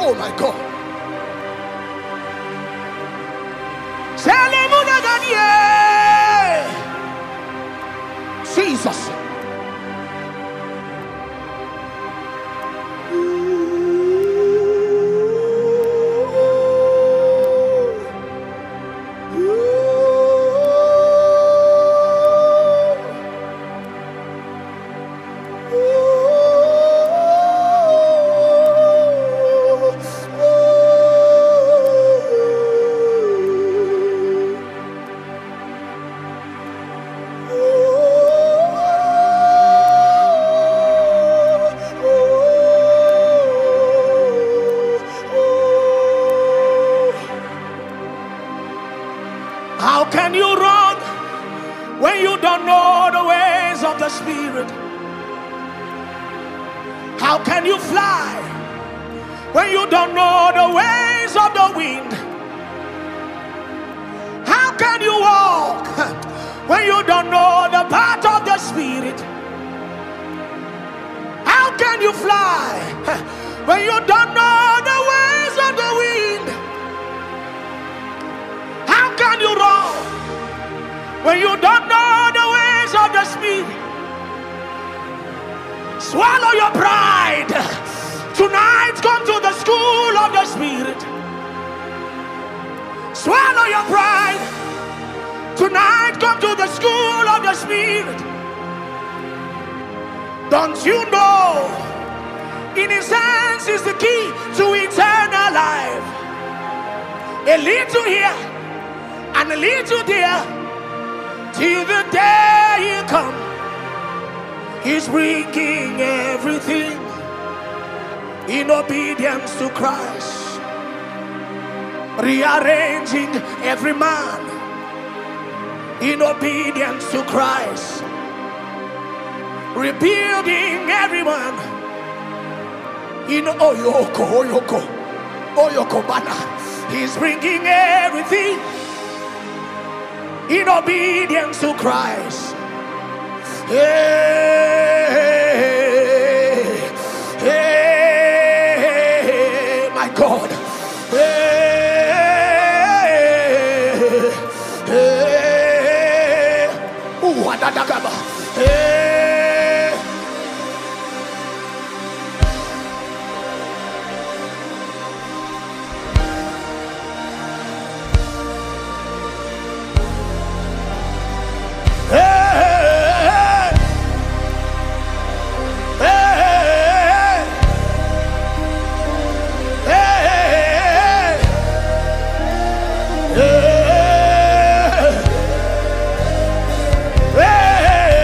Oh my God. Jesus. How can you run when you don't know the ways of the Spirit? How can you fly when you don't know the ways of the wind? How can you walk when you don't know the path of the Spirit? How can you fly when you don't know the ways of the wind? How can you run when you don't know the ways of the Spirit? Swallow your pride. Tonight, come to the school of the Spirit. Swallow your pride. Tonight, come to the school of the Spirit. Don't you know, in His hands is the key to eternal life. A little here and a little there, till the day He comes. He's bringing everything in obedience to Christ, rearranging every man in obedience to Christ, rebuilding everyone in Oyoko Bana. He's bringing everything in obedience to Christ. Hey, hey, my God. Hey, hey, Wadadagaba. Hey. Hey,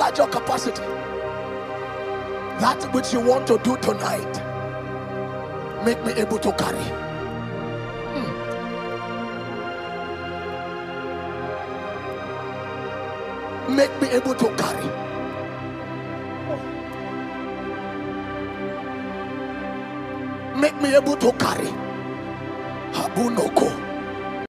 enlarge your capacity. That which you want to do tonight, make me able to carry. Make me able to carry. Make me able to carry. Habunoko.